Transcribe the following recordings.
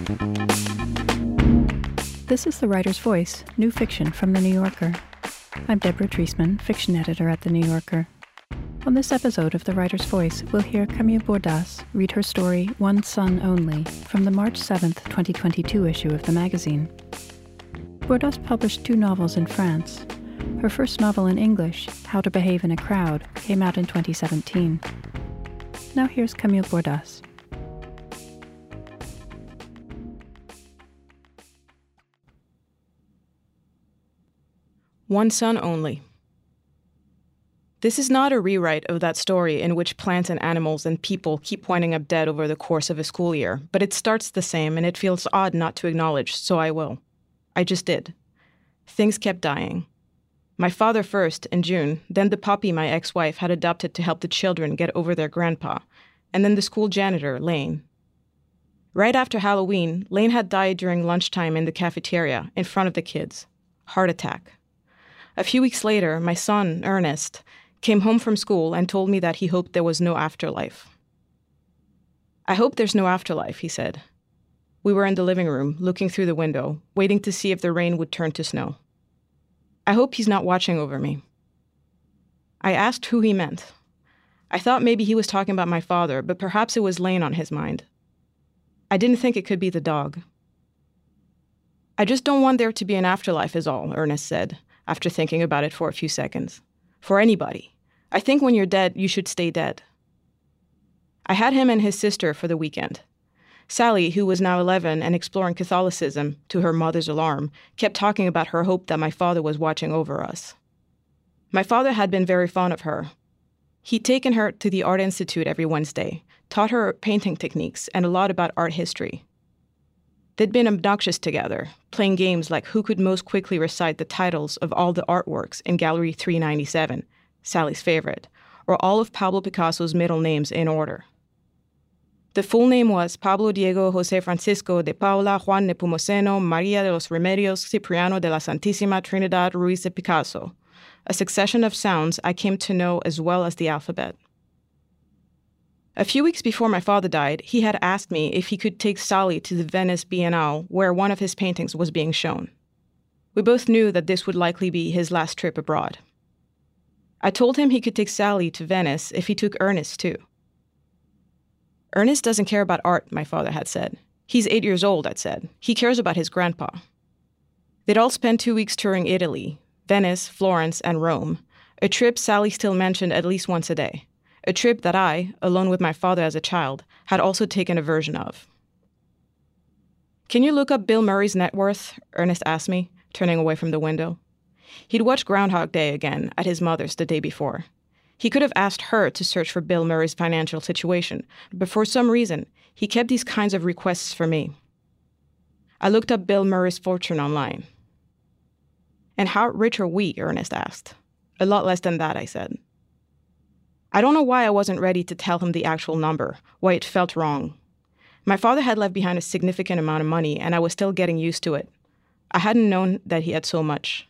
This is The Writer's Voice, new fiction from The New Yorker. I'm Deborah Treisman, fiction editor at The New Yorker. On this episode of The Writer's Voice, we'll hear Camille Bordas read her story, One Son Only, from the March 7, 2022 issue of the magazine. Bordas published 2 novels in France. Her first novel in English, How to Behave in a Crowd, came out in 2017. Now here's Camille Bordas. One Son Only. This is not a rewrite of that story in which plants and animals and people keep winding up dead over the course of a school year, but it starts the same and it feels odd not to acknowledge, so I will. I just did. Things kept dying. My father first, in June, then the puppy my ex-wife had adopted to help the children get over their grandpa, and then the school janitor, Lane. Right after Halloween, Lane had died during lunchtime in the cafeteria, in front of the kids. Heart attack. A few weeks later, my son, Ernest, came home from school and told me that he hoped there was no afterlife. I hope there's no afterlife, he said. We were in the living room, looking through the window, waiting to see if the rain would turn to snow. I hope he's not watching over me. I asked who he meant. I thought maybe he was talking about my father, but perhaps it was Lane on his mind. I didn't think it could be the dog. I just don't want there to be an afterlife is all, Ernest said, after thinking about it for a few seconds. For anybody. I think when you're dead, you should stay dead. I had him and his sister for the weekend. Sally, who was now 11 and exploring Catholicism, to her mother's alarm, kept talking about her hope that my father was watching over us. My father had been very fond of her. He'd taken her to the Art Institute every Wednesday, taught her painting techniques and a lot about art history. They'd been obnoxious together, playing games like who could most quickly recite the titles of all the artworks in Gallery 397, Sally's favorite, or all of Pablo Picasso's middle names in order. The full name was Pablo Diego José Francisco de Paula Juan Nepomuceno María de los Remedios Cipriano de la Santísima Trinidad Ruiz de Picasso, a succession of sounds I came to know as well as the alphabet. A few weeks before my father died, he had asked me if he could take Sally to the Venice Biennale, where one of his paintings was being shown. We both knew that this would likely be his last trip abroad. I told him he could take Sally to Venice if he took Ernest too. Ernest doesn't care about art, my father had said. He's 8 years old, I'd said. He cares about his grandpa. They'd all spent 2 weeks touring Italy, Venice, Florence, and Rome, a trip Sally still mentioned at least once a day. A trip that I, alone with my father as a child, had also taken a version of. Can you look up Bill Murray's net worth? Ernest asked me, turning away from the window. He'd watched Groundhog Day again at his mother's the day before. He could have asked her to search for Bill Murray's financial situation, but for some reason, he kept these kinds of requests for me. I looked up Bill Murray's fortune online. And how rich are we? Ernest asked. A lot less than that, I said. I don't know why I wasn't ready to tell him the actual number, why it felt wrong. My father had left behind a significant amount of money, and I was still getting used to it. I hadn't known that he had so much.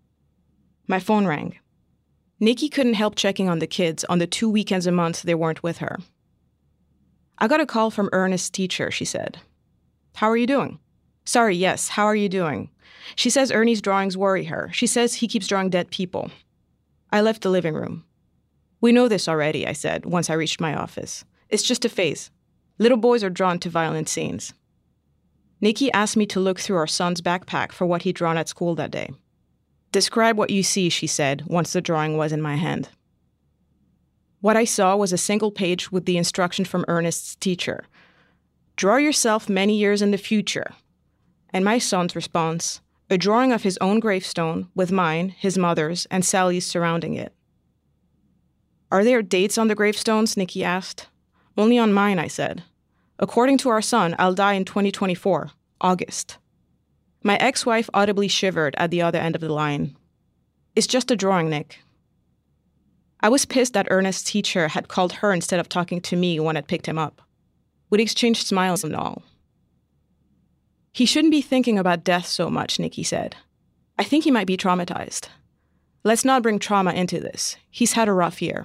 My phone rang. Nikki couldn't help checking on the kids on the 2 weekends a month they weren't with her. I got a call from Ernest's teacher, she said. How are you doing? Sorry, yes, how are you doing? She says Ernie's drawings worry her. She says he keeps drawing dead people. I left the living room. We know this already, I said, once I reached my office. It's just a phase. Little boys are drawn to violent scenes. Nikki asked me to look through our son's backpack for what he'd drawn at school that day. Describe what you see, she said, once the drawing was in my hand. What I saw was a single page with the instruction from Ernest's teacher. Draw yourself many years in the future. And my son's response, a drawing of his own gravestone with mine, his mother's, and Sally's surrounding it. Are there dates on the gravestones? Nikki asked. Only on mine, I said. According to our son, I'll die in 2024, August. My ex-wife audibly shivered at the other end of the line. It's just a drawing, Nick. I was pissed that Ernest's teacher had called her instead of talking to me when I'd picked him up. We'd exchanged smiles and all. He shouldn't be thinking about death so much, Nikki said. I think he might be traumatized. Let's not bring trauma into this. He's had a rough year.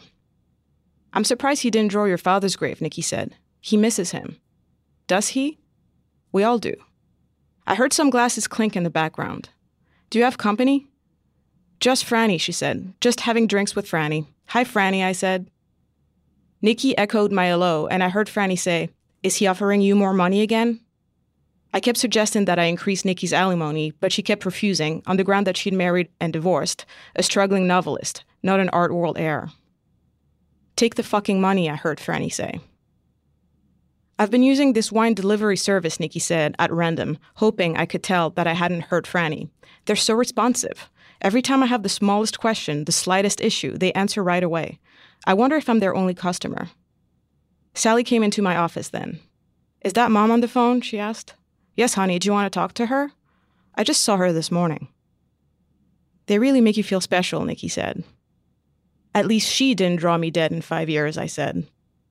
I'm surprised he didn't draw your father's grave, Nikki said. He misses him. Does he? We all do. I heard some glasses clink in the background. Do you have company? Just Franny, she said. Just having drinks with Franny. Hi, Franny, I said. Nikki echoed my hello, and I heard Franny say, Is he offering you more money again? I kept suggesting that I increase Nikki's alimony, but she kept refusing, on the ground that she'd married and divorced a struggling novelist, not an art world heir. Take the fucking money, I heard Franny say. I've been using this wine delivery service, Nikki said, at random, hoping I could tell that I hadn't heard Franny. They're so responsive. Every time I have the smallest question, the slightest issue, they answer right away. I wonder if I'm their only customer. Sally came into my office then. Is that Mom on the phone? She asked. Yes, honey, do you want to talk to her? I just saw her this morning. They really make you feel special, Nikki said. At least she didn't draw me dead in 5 years, I said.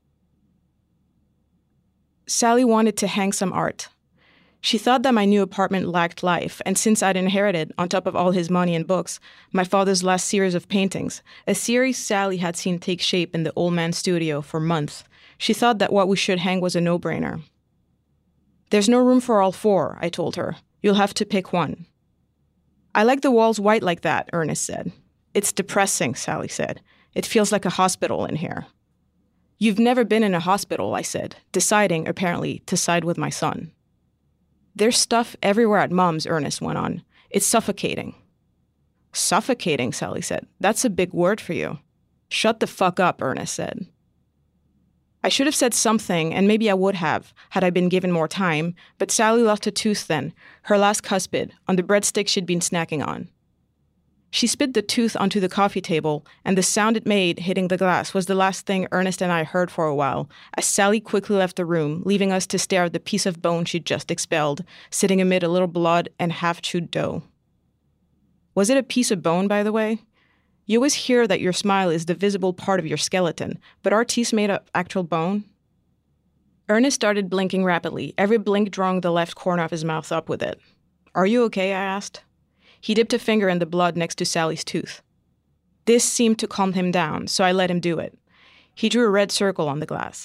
Sally wanted to hang some art. She thought that my new apartment lacked life, and since I'd inherited, on top of all his money and books, my father's last series of paintings, a series Sally had seen take shape in the old man's studio for months, she thought that what we should hang was a no-brainer. There's no room for all four, I told her. You'll have to pick one. I like the walls white like that, Ernest said. It's depressing, Sally said. It feels like a hospital in here. You've never been in a hospital, I said, deciding, apparently, to side with my son. There's stuff everywhere at Mom's, Ernest went on. It's suffocating. Suffocating, Sally said. That's a big word for you. Shut the fuck up, Ernest said. I should have said something, and maybe I would have, had I been given more time, but Sally lost a tooth then, her last cuspid, on the breadstick she'd been snacking on. She spit the tooth onto the coffee table, and the sound it made hitting the glass was the last thing Ernest and I heard for a while, as Sally quickly left the room, leaving us to stare at the piece of bone she'd just expelled, sitting amid a little blood and half-chewed dough. Was it a piece of bone, by the way? You always hear that your smile is the visible part of your skeleton, but are teeth made of actual bone? Ernest started blinking rapidly, every blink drawing the left corner of his mouth up with it. Are you okay? I asked. He dipped a finger in the blood next to Sally's tooth. This seemed to calm him down, so I let him do it. He drew a red circle on the glass.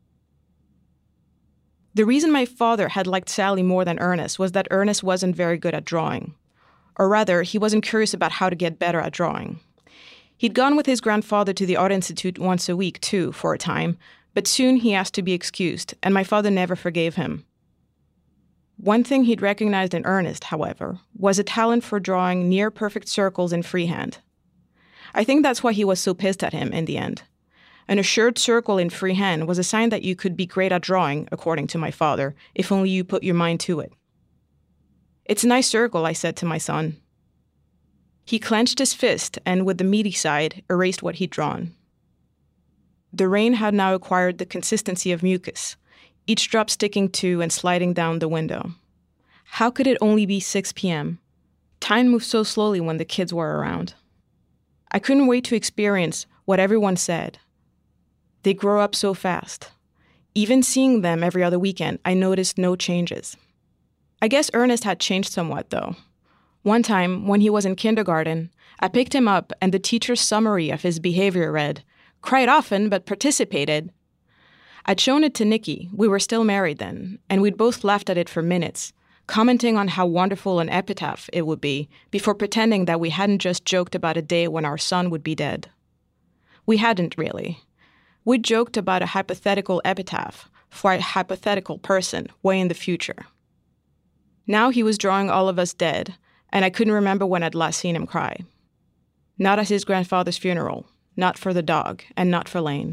The reason my father had liked Sally more than Ernest was that Ernest wasn't very good at drawing. Or rather, he wasn't curious about how to get better at drawing. He'd gone with his grandfather to the Art Institute once a week, too, for a time, but soon he asked to be excused, and my father never forgave him. One thing he'd recognized in Ernest, however, was a talent for drawing near-perfect circles in freehand. I think that's why he was so pissed at him in the end. An assured circle in freehand was a sign that you could be great at drawing, according to my father, if only you put your mind to it. It's a nice circle, I said to my son. He clenched his fist and, with the meaty side, erased what he'd drawn. The rain had now acquired the consistency of mucus, each drop sticking to and sliding down the window. How could it only be 6 p.m.? Time moved so slowly when the kids were around. I couldn't wait to experience what everyone said. They grow up so fast. Even seeing them every other weekend, I noticed no changes. I guess Ernest had changed somewhat, though. One time, when he was in kindergarten, I picked him up and the teacher's summary of his behavior read, "Cried often, but participated." I'd shown it to Nikki, we were still married then, and we'd both laughed at it for minutes, commenting on how wonderful an epitaph it would be, before pretending that we hadn't just joked about a day when our son would be dead. We hadn't, really. We'd joked about a hypothetical epitaph for a hypothetical person way in the future. Now he was drawing all of us dead, and I couldn't remember when I'd last seen him cry. Not at his grandfather's funeral, not for the dog, and not for Lane.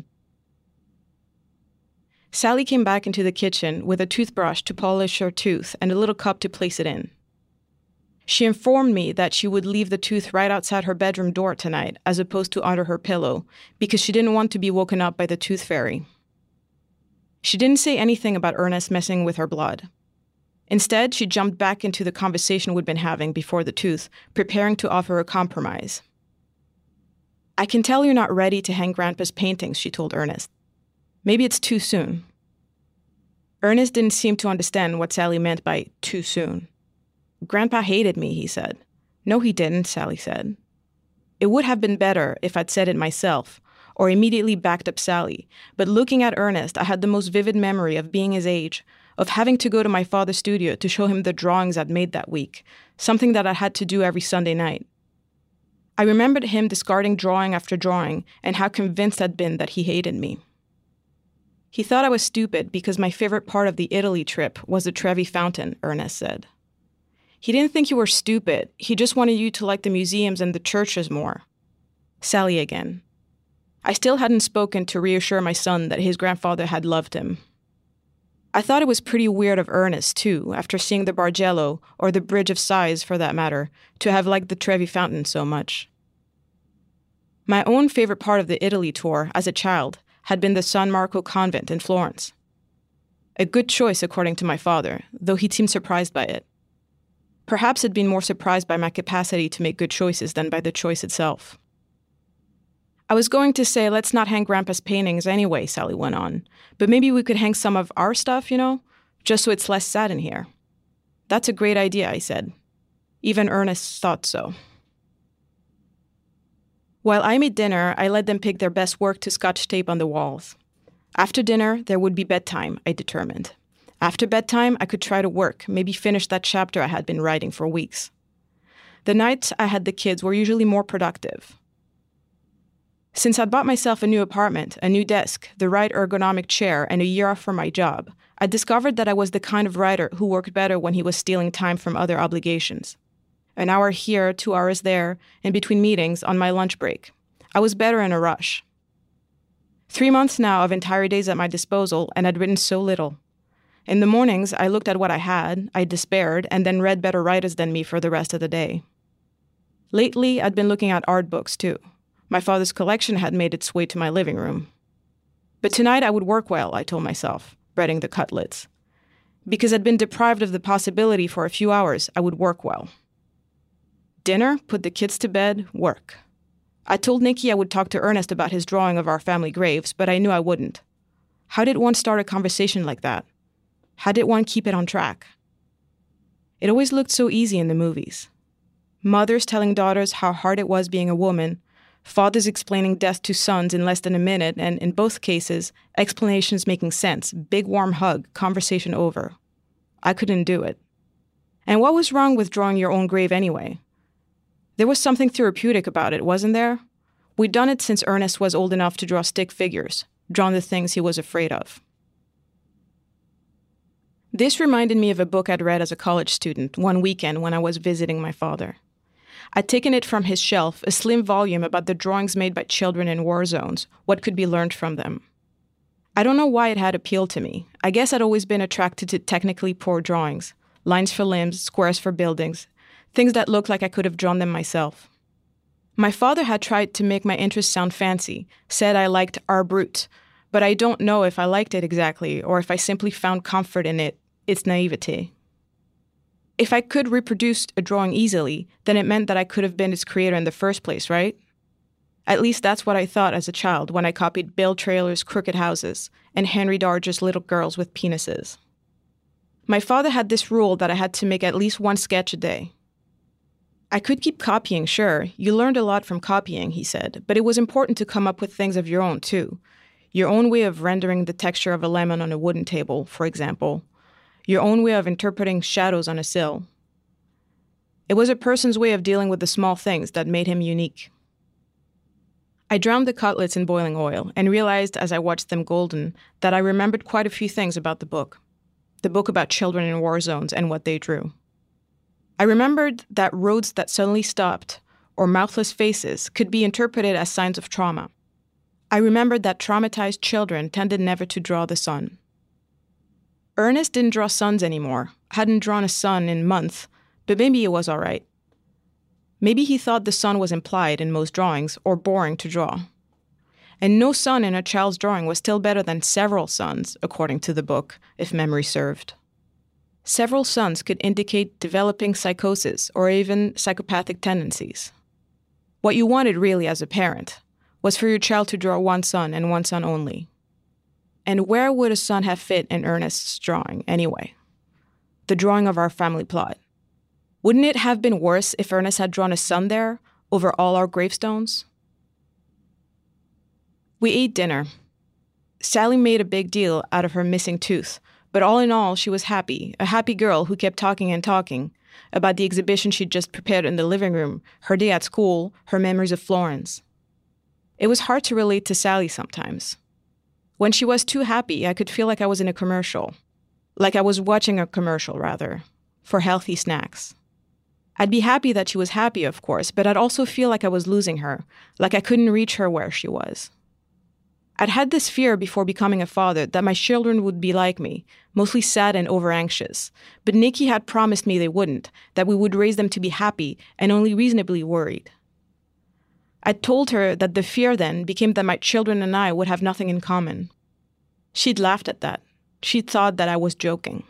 Sally came back into the kitchen with a toothbrush to polish her tooth and a little cup to place it in. She informed me that she would leave the tooth right outside her bedroom door tonight, as opposed to under her pillow, because she didn't want to be woken up by the tooth fairy. She didn't say anything about Ernest messing with her blood. Instead, she jumped back into the conversation we'd been having before the tooth, preparing to offer a compromise. I can tell you're not ready to hang Grandpa's paintings, she told Ernest. Maybe it's too soon. Ernest didn't seem to understand what Sally meant by too soon. Grandpa hated me, he said. No, he didn't, Sally said. It would have been better if I'd said it myself, or immediately backed up Sally, but looking at Ernest, I had the most vivid memory of being his age, of having to go to my father's studio to show him the drawings I'd made that week, something that I had to do every Sunday night. I remembered him discarding drawing after drawing and how convinced I'd been that he hated me. He thought I was stupid because my favorite part of the Italy trip was the Trevi Fountain, Ernest said. He didn't think you were stupid. He just wanted you to like the museums and the churches more. Sally again. I still hadn't spoken to reassure my son that his grandfather had loved him. I thought it was pretty weird of Ernest, too, after seeing the Bargello, or the Bridge of Sighs for that matter, to have liked the Trevi Fountain so much. My own favorite part of the Italy tour, as a child, had been the San Marco convent in Florence. A good choice, according to my father, though he seemed surprised by it. Perhaps he'd been more surprised by my capacity to make good choices than by the choice itself. I was going to say, let's not hang Grandpa's paintings anyway, Sally went on. But maybe we could hang some of our stuff, just so it's less sad in here. That's a great idea, I said. Even Ernest thought so. While I made dinner, I let them pick their best work to scotch tape on the walls. After dinner, there would be bedtime, I determined. After bedtime, I could try to work, maybe finish that chapter I had been writing for weeks. The nights I had the kids were usually more productive. Since I'd bought myself a new apartment, a new desk, the right ergonomic chair, and a year off from my job, I discovered that I was the kind of writer who worked better when he was stealing time from other obligations. An hour here, 2 hours there, in between meetings on my lunch break. I was better in a rush. 3 months now of entire days at my disposal, and I'd written so little. In the mornings, I looked at what I had, I despaired, and then read better writers than me for the rest of the day. Lately, I'd been looking at art books, too. My father's collection had made its way to my living room. But tonight I would work well, I told myself, breading the cutlets. Because I'd been deprived of the possibility for a few hours, I would work well. Dinner, put the kids to bed, work. I told Nikki I would talk to Ernest about his drawing of our family graves, but I knew I wouldn't. How did one start a conversation like that? How did one keep it on track? It always looked so easy in the movies. Mothers telling daughters how hard it was being a woman, fathers explaining death to sons in less than a minute, and in both cases, explanations making sense, big warm hug, conversation over. I couldn't do it. And what was wrong with drawing your own grave anyway? There was something therapeutic about it, wasn't there? We'd done it since Ernest was old enough to draw stick figures, drawn the things he was afraid of. This reminded me of a book I'd read as a college student one weekend when I was visiting my father. I'd taken it from his shelf, a slim volume about the drawings made by children in war zones, what could be learned from them. I don't know why it had appealed to me. I guess I'd always been attracted to technically poor drawings, lines for limbs, squares for buildings, things that looked like I could have drawn them myself. My father had tried to make my interest sound fancy, said I liked art brut, but I don't know if I liked it exactly or if I simply found comfort in it, its naivete. If I could reproduce a drawing easily, then it meant that I could have been its creator in the first place, right? At least that's what I thought as a child when I copied Bill Traylor's Crooked Houses and Henry Darger's Little Girls with Penises. My father had this rule that I had to make at least one sketch a day. I could keep copying, sure. You learned a lot from copying, he said, but it was important to come up with things of your own, too. Your own way of rendering the texture of a lemon on a wooden table, for example. Your own way of interpreting shadows on a sill. It was a person's way of dealing with the small things that made him unique. I drowned the cutlets in boiling oil and realized as I watched them golden that I remembered quite a few things about the book about children in war zones and what they drew. I remembered that roads that suddenly stopped, or mouthless faces, could be interpreted as signs of trauma. I remembered that traumatized children tended never to draw the sun. Ernest didn't draw suns anymore, hadn't drawn a sun in months, but maybe it was all right. Maybe he thought the sun was implied in most drawings or boring to draw. And no sun in a child's drawing was still better than several suns, according to the book, if memory served. Several suns could indicate developing psychosis or even psychopathic tendencies. What you wanted really as a parent was for your child to draw one sun and one sun only. And where would a sun have fit in Ernest's drawing, anyway? The drawing of our family plot. Wouldn't it have been worse if Ernest had drawn a sun there, over all our gravestones? We ate dinner. Sally made a big deal out of her missing tooth, But all in all, she was happy, a happy girl who kept talking and talking about the exhibition she'd just prepared in the living room, her day at school, her memories of Florence. It was hard to relate to Sally sometimes. When she was too happy, I could feel like I was in a commercial. Like I was watching a commercial, rather, for healthy snacks. I'd be happy that she was happy, of course, but I'd also feel like I was losing her, like I couldn't reach her where she was. I'd had this fear before becoming a father that my children would be like me, mostly sad and over-anxious. But Nikki had promised me they wouldn't, that we would raise them to be happy and only reasonably worried. I'd told her that the fear then became that my children and I would have nothing in common. She'd laughed at that. She'd thought that I was joking.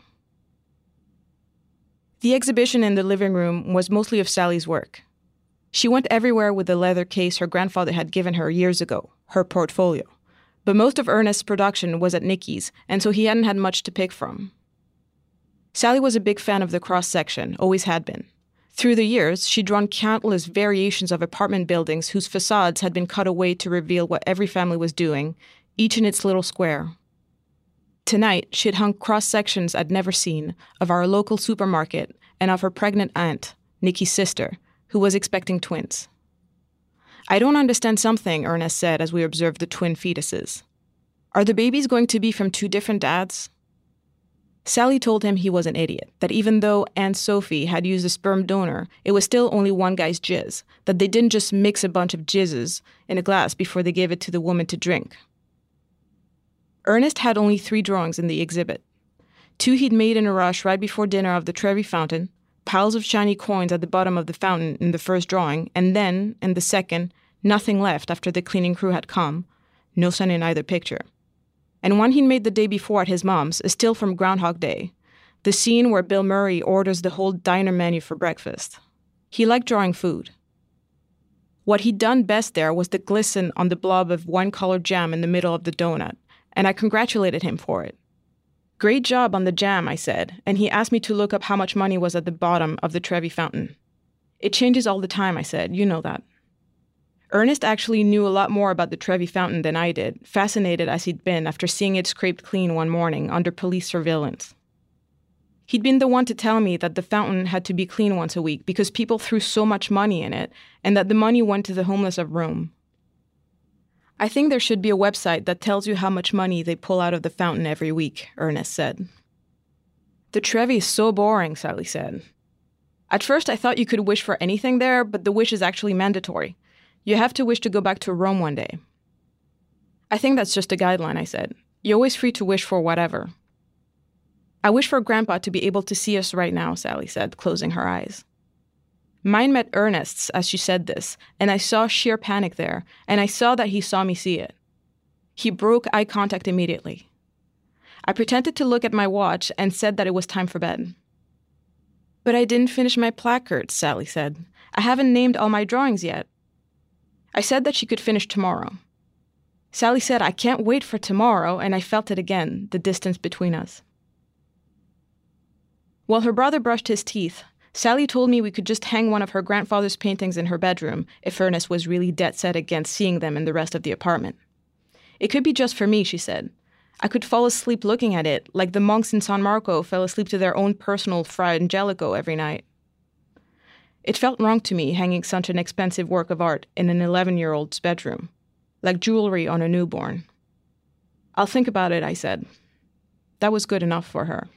The exhibition in the living room was mostly of Sally's work. She went everywhere with the leather case her grandfather had given her years ago, her portfolio. But most of Ernest's production was at Nikki's, and so he hadn't had much to pick from. Sally was a big fan of the cross-section, always had been. Through the years, she'd drawn countless variations of apartment buildings whose facades had been cut away to reveal what every family was doing, each in its little square. Tonight, she'd hung cross-sections I'd never seen of our local supermarket and of her pregnant aunt, Nikki's sister, who was expecting twins. "I don't understand something," Ernest said as we observed the twin fetuses. "Are the babies going to be from two different dads?" Sally told him he was an idiot, that even though Aunt Sophie had used a sperm donor, it was still only one guy's jizz, that they didn't just mix a bunch of jizzes in a glass before they gave it to the woman to drink. Ernest had only 3 drawings in the exhibit. 2 he'd made in a rush right before dinner of the Trevi Fountain, piles of shiny coins at the bottom of the fountain in the first drawing, and then, in the second, nothing left after the cleaning crew had come, no sun in either picture. And one he'd made the day before at his mom's, a still from Groundhog Day, the scene where Bill Murray orders the whole diner menu for breakfast. He liked drawing food. What he'd done best there was the glisten on the blob of wine-colored jam in the middle of the donut, and I congratulated him for it. "Great job on the jam," I said, and he asked me to look up how much money was at the bottom of the Trevi Fountain. "It changes all the time," I said. "You know that." Ernest actually knew a lot more about the Trevi Fountain than I did, fascinated as he'd been after seeing it scraped clean one morning under police surveillance. He'd been the one to tell me that the fountain had to be cleaned once a week because people threw so much money in it, and that the money went to the homeless of Rome. "I think there should be a website that tells you how much money they pull out of the fountain every week," Ernest said. "The Trevi is so boring," Sally said. "At first I thought you could wish for anything there, but the wish is actually mandatory. You have to wish to go back to Rome one day." "I think that's just a guideline," I said. "You're always free to wish for whatever." "I wish for Grandpa to be able to see us right now," Sally said, closing her eyes. Mine met Ernest's as she said this, and I saw sheer panic there, and I saw that he saw me see it. He broke eye contact immediately. I pretended to look at my watch and said that it was time for bed. "But I didn't finish my placards," Sally said. "I haven't named all my drawings yet." I said that she could finish tomorrow. Sally said, "I can't wait for tomorrow," and I felt it again, the distance between us. While her brother brushed his teeth, Sally told me we could just hang one of her grandfather's paintings in her bedroom if Ernest was really dead set against seeing them in the rest of the apartment. It could be just for me, she said. I could fall asleep looking at it, like the monks in San Marco fell asleep to their own personal Fra Angelico every night. It felt wrong to me hanging such an expensive work of art in an 11-year-old's bedroom, like jewelry on a newborn. "I'll think about it," I said. That was good enough for her.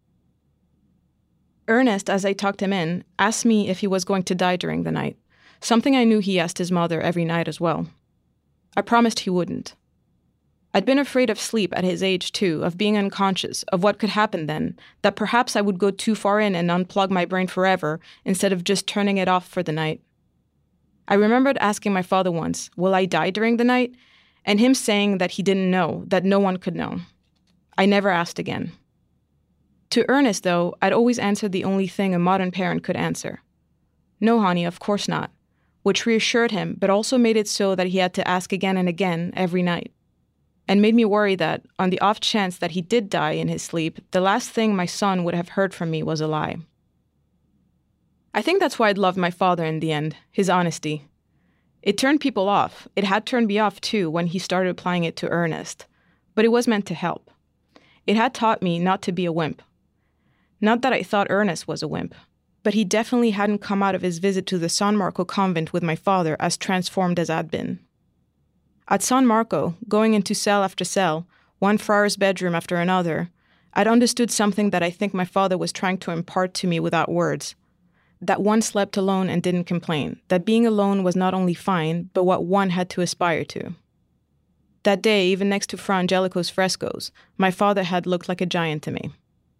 Ernest, as I tucked him in, asked me if he was going to die during the night, something I knew he asked his mother every night as well. I promised he wouldn't. I'd been afraid of sleep at his age, too, of being unconscious, of what could happen then, that perhaps I would go too far in and unplug my brain forever instead of just turning it off for the night. I remembered asking my father once, "Will I die during the night?" and him saying that he didn't know, that no one could know. I never asked again. To Ernest, though, I'd always answered the only thing a modern parent could answer. "No, honey, of course not," which reassured him, but also made it so that he had to ask again and again every night, and made me worry that, on the off chance that he did die in his sleep, the last thing my son would have heard from me was a lie. I think that's why I'd loved my father in the end, his honesty. It turned people off. It had turned me off, too, when he started applying it to Ernest. But it was meant to help. It had taught me not to be a wimp. Not that I thought Ernest was a wimp, but he definitely hadn't come out of his visit to the San Marco convent with my father as transformed as I'd been. At San Marco, going into cell after cell, one friar's bedroom after another, I'd understood something that I think my father was trying to impart to me without words. That one slept alone and didn't complain, that being alone was not only fine, but what one had to aspire to. That day, even next to Fra Angelico's frescoes, my father had looked like a giant to me.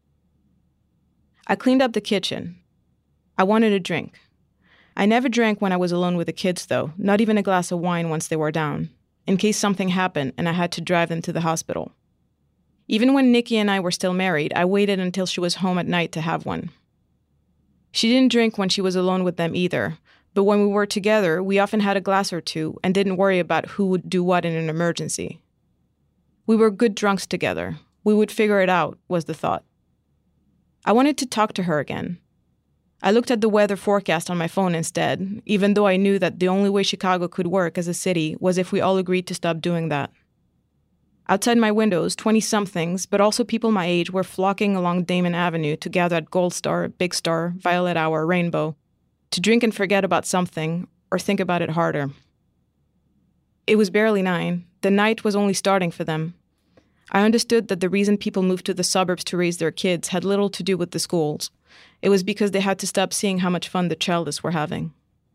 I cleaned up the kitchen. I wanted a drink. I never drank when I was alone with the kids, though, not even a glass of wine once they were down, in case something happened and I had to drive them to the hospital. Even when Nikki and I were still married, I waited until she was home at night to have one. She didn't drink when she was alone with them either, but when we were together, we often had a glass or two and didn't worry about who would do what in an emergency. We were good drunks together. We would figure it out, was the thought. I wanted to talk to her again. I looked at the weather forecast on my phone instead, even though I knew that the only way Chicago could work as a city was if we all agreed to stop doing that. Outside my windows, 20-somethings, but also people my age, were flocking along Damon Avenue to gather at Gold Star, Big Star, Violet Hour, Rainbow, to drink and forget about something, or think about it harder. It was barely 9. The night was only starting for them. I understood that the reason people moved to the suburbs to raise their kids had little to do with the schools. It was because they had to stop seeing how much fun the childless were having.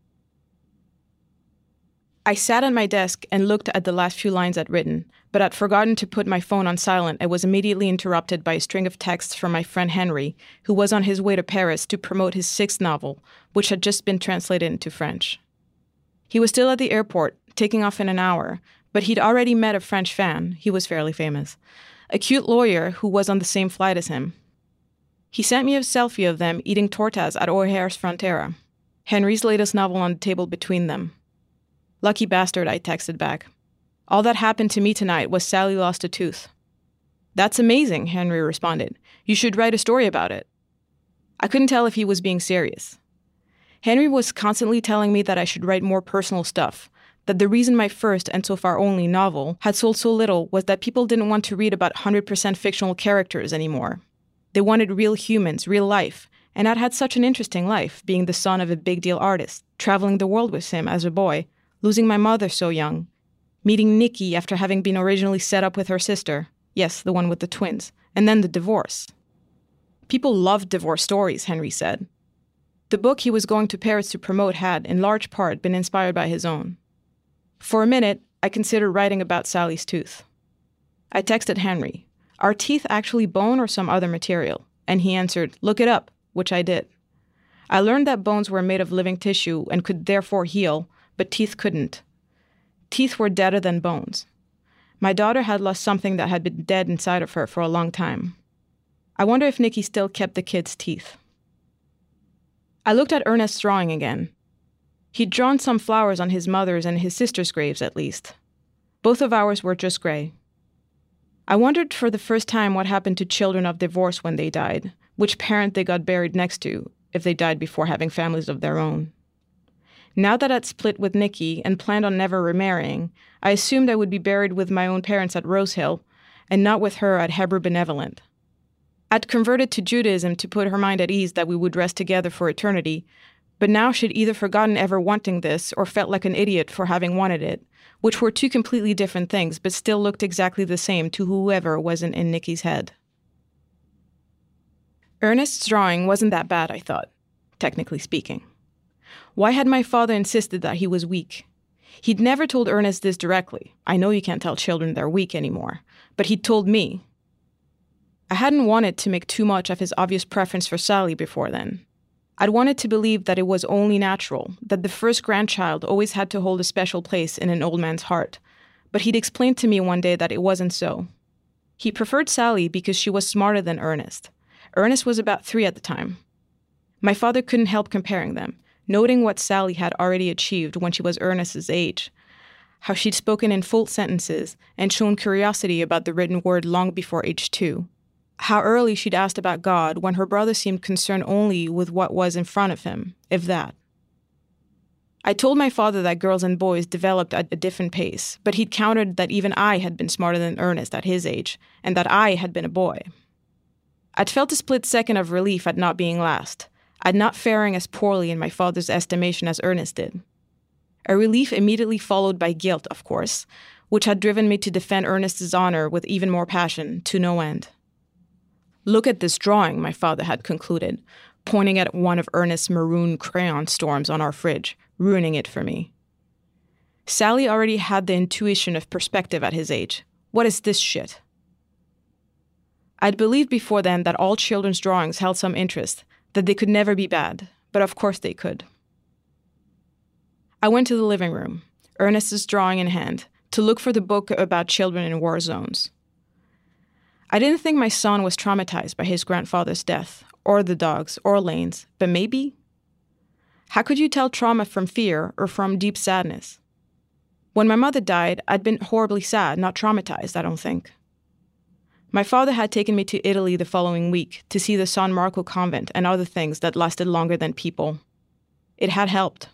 I sat at my desk and looked at the last few lines I'd written, but I'd forgotten to put my phone on silent and was immediately interrupted by a string of texts from my friend Henry, who was on his way to Paris to promote his 6th novel, which had just been translated into French. He was still at the airport, taking off in an hour, but he'd already met a French fan, he was fairly famous, a cute lawyer who was on the same flight as him. He sent me a selfie of them eating tortas at O'Hare's Frontera, Henry's latest novel on the table between them. Lucky bastard, I texted back. All that happened to me tonight was Sally lost a tooth. That's amazing, Henry responded. You should write a story about it. I couldn't tell if he was being serious. Henry was constantly telling me that I should write more personal stuff, that the reason my first, and so far only, novel had sold so little was that people didn't want to read about 100% fictional characters anymore. They wanted real humans, real life, and I'd had such an interesting life, being the son of a big-deal artist, traveling the world with him as a boy, losing my mother so young, meeting Nikki after having been originally set up with her sister, yes, the one with the twins, and then the divorce. People loved divorce stories, Henry said. The book he was going to Paris to promote had, in large part, been inspired by his own. For a minute, I considered writing about Sally's tooth. I texted Henry, "Are teeth actually bone or some other material?" And he answered, "Look it up," which I did. I learned that bones were made of living tissue and could therefore heal, but teeth couldn't. Teeth were deader than bones. My daughter had lost something that had been dead inside of her for a long time. I wonder if Nikki still kept the kids' teeth. I looked at Ernest's drawing again. He'd drawn some flowers on his mother's and his sister's graves, at least. Both of ours were just gray. I wondered for the first time what happened to children of divorce when they died, which parent they got buried next to, if they died before having families of their own. Now that I'd split with Nikki and planned on never remarrying, I assumed I would be buried with my own parents at Rose Hill, and not with her at Hebrew Benevolent. I'd converted to Judaism to put her mind at ease that we would rest together for eternity, but now she'd either forgotten ever wanting this or felt like an idiot for having wanted it, which were two completely different things but still looked exactly the same to whoever wasn't in Nikki's head. Ernest's drawing wasn't that bad, I thought, technically speaking. Why had my father insisted that he was weak? He'd never told Ernest this directly. I know you can't tell children they're weak anymore, but he'd told me. I hadn't wanted to make too much of his obvious preference for Sally before then. I'd wanted to believe that it was only natural, that the first grandchild always had to hold a special place in an old man's heart, but he'd explained to me one day that it wasn't so. He preferred Sally because she was smarter than Ernest. Ernest was about 3 at the time. My father couldn't help comparing them, noting what Sally had already achieved when she was Ernest's age, how she'd spoken in full sentences and shown curiosity about the written word long before age 2, how early she'd asked about God when her brother seemed concerned only with what was in front of him, if that. I told my father that girls and boys developed at a different pace, but he'd countered that even I had been smarter than Ernest at his age, and that I had been a boy. I'd felt a split second of relief at not being last, at not faring as poorly in my father's estimation as Ernest did. A relief immediately followed by guilt, of course, which had driven me to defend Ernest's honor with even more passion, to no end. "Look at this drawing," my father had concluded, pointing at one of Ernest's maroon crayon storms on our fridge, ruining it for me. Sally already had the intuition of perspective at his age. What is this shit? I'd believed before then that all children's drawings held some interest, that they could never be bad, but of course they could. I went to the living room, Ernest's drawing in hand, to look for the book about children in war zones. I didn't think my son was traumatized by his grandfather's death, or the dogs, or Lane's, but maybe? How could you tell trauma from fear or from deep sadness? When my mother died, I'd been horribly sad, not traumatized, I don't think. My father had taken me to Italy the following week to see the San Marco convent and other things that lasted longer than people. It had helped.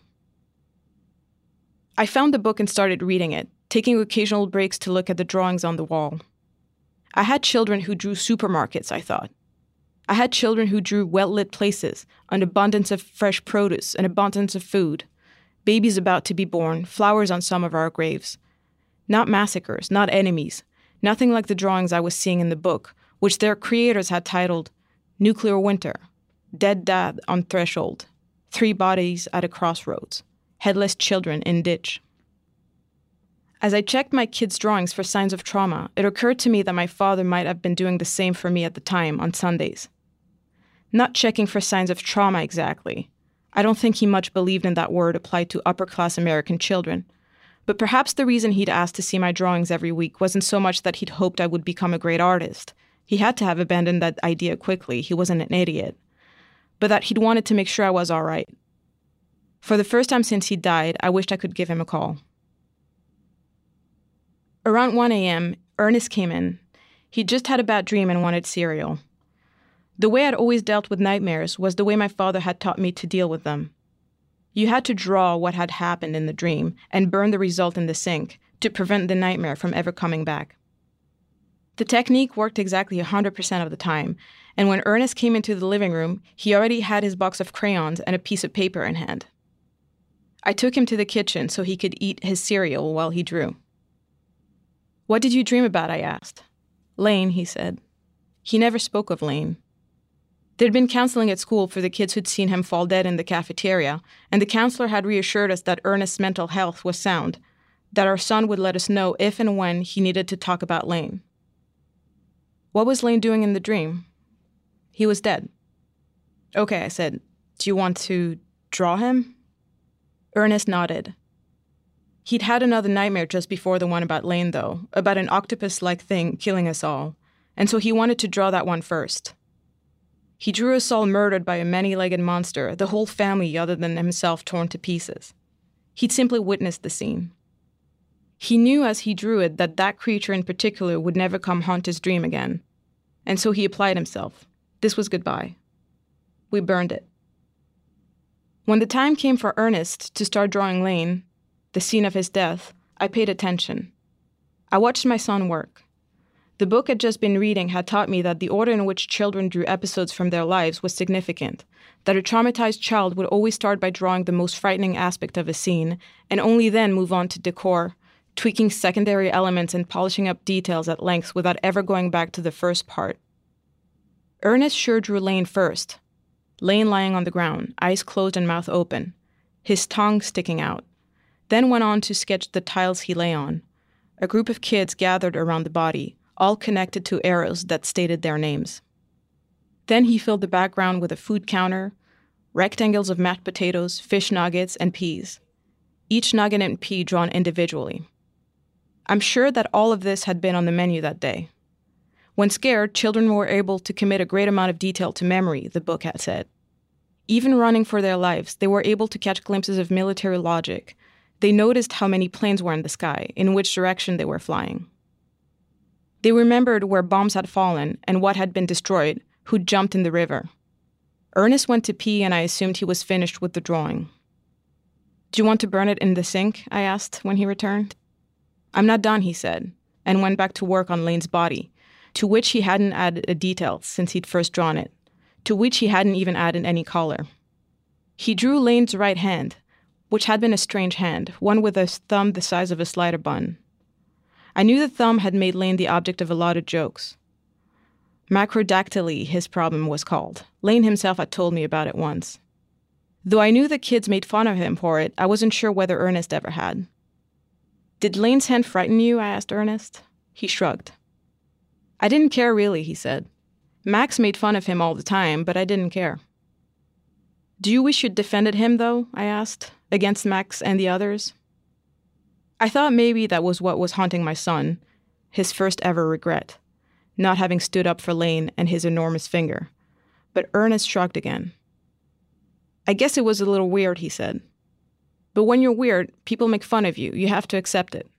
I found the book and started reading it, taking occasional breaks to look at the drawings on the wall. I had children who drew supermarkets, I thought. I had children who drew well-lit places, an abundance of fresh produce, an abundance of food, babies about to be born, flowers on some of our graves. Not massacres, not enemies, nothing like the drawings I was seeing in the book, which their creators had titled Nuclear Winter, Dead Dad on Threshold, 3 Bodies at a Crossroads, Headless Children in Ditch. As I checked my kids' drawings for signs of trauma, it occurred to me that my father might have been doing the same for me at the time on Sundays. Not checking for signs of trauma exactly. I don't think he much believed in that word applied to upper-class American children. But perhaps the reason he'd asked to see my drawings every week wasn't so much that he'd hoped I would become a great artist. He had to have abandoned that idea quickly. He wasn't an idiot. But that he'd wanted to make sure I was all right. For the first time since he died, I wished I could give him a call. Around 1 a.m., Ernest came in. He'd just had a bad dream and wanted cereal. The way I'd always dealt with nightmares was the way my father had taught me to deal with them. You had to draw what had happened in the dream and burn the result in the sink to prevent the nightmare from ever coming back. The technique worked exactly 100% of the time, and when Ernest came into the living room, he already had his box of crayons and a piece of paper in hand. I took him to the kitchen so he could eat his cereal while he drew. "What did you dream about?" I asked. "Lane," he said. He never spoke of Lane. There'd been counseling at school for the kids who'd seen him fall dead in the cafeteria, and the counselor had reassured us that Ernest's mental health was sound, that our son would let us know if and when he needed to talk about Lane. "What was Lane doing in the dream?" "He was dead." "Okay," I said. "Do you want to draw him?" Ernest nodded. He'd had another nightmare just before the one about Lane, though, about an octopus-like thing killing us all, and so he wanted to draw that one first. He drew us all murdered by a many-legged monster, the whole family other than himself torn to pieces. He'd simply witnessed the scene. He knew as he drew it that that creature in particular would never come haunt his dream again, and so he applied himself. This was goodbye. We burned it. When the time came for Ernest to start drawing Lane, the scene of his death, I paid attention. I watched my son work. The book I'd just been reading had taught me that the order in which children drew episodes from their lives was significant, that a traumatized child would always start by drawing the most frightening aspect of a scene, and only then move on to decor, tweaking secondary elements and polishing up details at length without ever going back to the first part. Ernest sure drew Lane first. Lane lying on the ground, eyes closed and mouth open, his tongue sticking out, then went on to sketch the tiles he lay on. A group of kids gathered around the body, all connected to arrows that stated their names. Then he filled the background with a food counter, rectangles of mashed potatoes, fish nuggets, and peas. Each nugget and pea drawn individually. I'm sure that all of this had been on the menu that day. When scared, children were able to commit a great amount of detail to memory, the book had said. Even running for their lives, they were able to catch glimpses of military logic. They noticed how many planes were in the sky, in which direction they were flying. They remembered where bombs had fallen and what had been destroyed, who jumped in the river. Ernest went to pee and I assumed he was finished with the drawing. Do you want to burn it in the sink? I asked when he returned. I'm not done, he said, and went back to work on Lane's body, to which he hadn't added a detail since he'd first drawn it, to which he hadn't even added any color. He drew Lane's right hand, which had been a strange hand, one with a thumb the size of a slider bun. I knew the thumb had made Lane the object of a lot of jokes. Macrodactyly, his problem was called. Lane himself had told me about it once. Though I knew the kids made fun of him for it, I wasn't sure whether Ernest ever had. Did Lane's hand frighten you? I asked Ernest. He shrugged. I didn't care really, he said. Max made fun of him all the time, but I didn't care. Do you wish you'd defended him, though? I asked, against Max and the others. I thought maybe that was what was haunting my son, his first ever regret, not having stood up for Lane and his enormous finger. But Ernest shrugged again. I guess it was a little weird, he said. But when you're weird, people make fun of you. You have to accept it.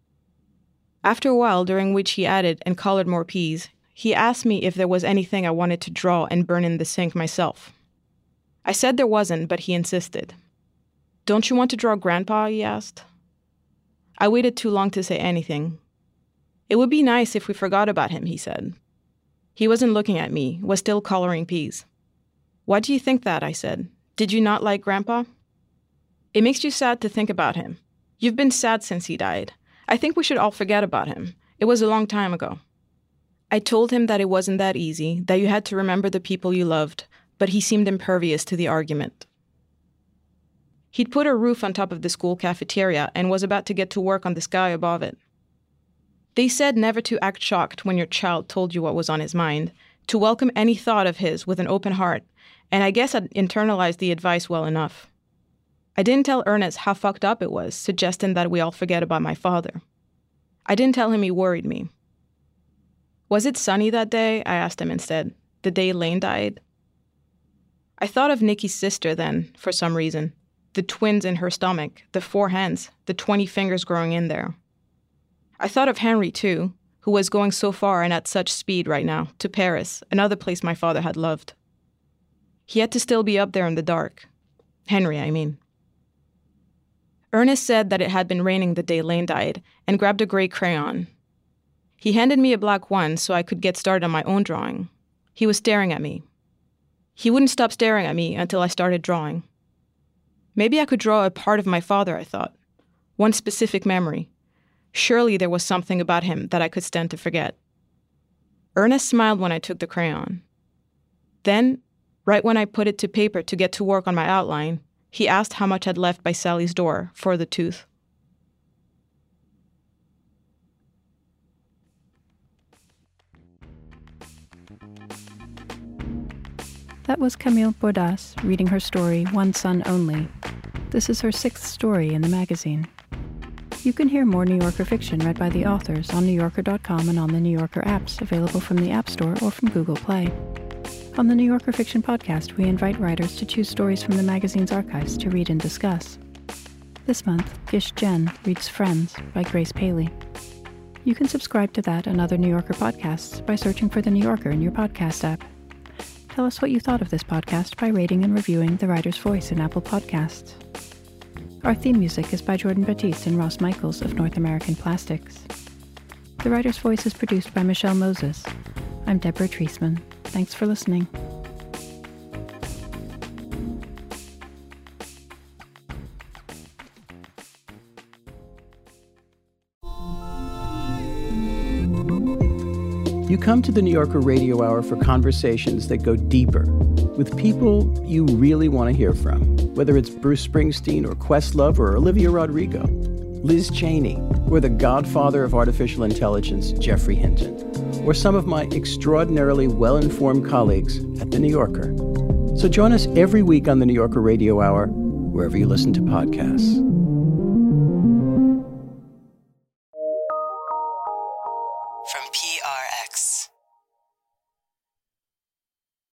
After a while, during which he added and colored more peas, he asked me if there was anything I wanted to draw and burn in the sink myself. I said there wasn't, but he insisted. Don't you want to draw Grandpa? He asked. I waited too long to say anything. It would be nice if we forgot about him, he said. He wasn't looking at me, was still coloring peas. Why do you think that? I said. Did you not like Grandpa? It makes you sad to think about him. You've been sad since he died. I think we should all forget about him. It was a long time ago. I told him that it wasn't that easy, that you had to remember the people you loved, but he seemed impervious to the argument. He'd put a roof on top of the school cafeteria and was about to get to work on the sky above it. They said never to act shocked when your child told you what was on his mind, to welcome any thought of his with an open heart, and I guess I'd internalized the advice well enough. I didn't tell Ernest how fucked up it was, suggesting that we all forget about my father. I didn't tell him he worried me. Was it sunny that day? I asked him instead, the day Lane died. I thought of Nikki's sister then, for some reason. The twins in her stomach, the 4 hands, the 20 fingers growing in there. I thought of Henry, too, who was going so far and at such speed right now, to Paris, another place my father had loved. He had to still be up there in the dark. Henry, I mean. Ernest said that it had been raining the day Lane died, and grabbed a gray crayon. He handed me a black one so I could get started on my own drawing. He was staring at me. He wouldn't stop staring at me until I started drawing. Maybe I could draw a part of my father, I thought. One specific memory. Surely there was something about him that I could stand to forget. Ernest smiled when I took the crayon. Then, right when I put it to paper to get to work on my outline, he asked how much I'd left by Sally's door for the tooth. That was Camille Bordas reading her story, One Son Only. This is her 6th story in the magazine. You can hear more New Yorker fiction read by the authors on NewYorker.com and on the New Yorker apps, available from the App Store or from Google Play. On the New Yorker Fiction Podcast, we invite writers to choose stories from the magazine's archives to read and discuss. This month, Gish Jen reads Friends by Grace Paley. You can subscribe to that and other New Yorker podcasts by searching for The New Yorker in your podcast app. Tell us what you thought of this podcast by rating and reviewing The Writer's Voice in Apple Podcasts. Our theme music is by Jordan Batiste and Ross Michaels of North American Plastics. The Writer's Voice is produced by Michelle Moses. I'm Deborah Treisman. Thanks for listening. You come to the New Yorker Radio Hour for conversations that go deeper with people you really want to hear from, whether it's Bruce Springsteen or Questlove or Olivia Rodrigo, Liz Cheney, or the godfather of artificial intelligence, Geoffrey Hinton, or some of my extraordinarily well-informed colleagues at The New Yorker. So join us every week on the New Yorker Radio Hour, wherever you listen to podcasts.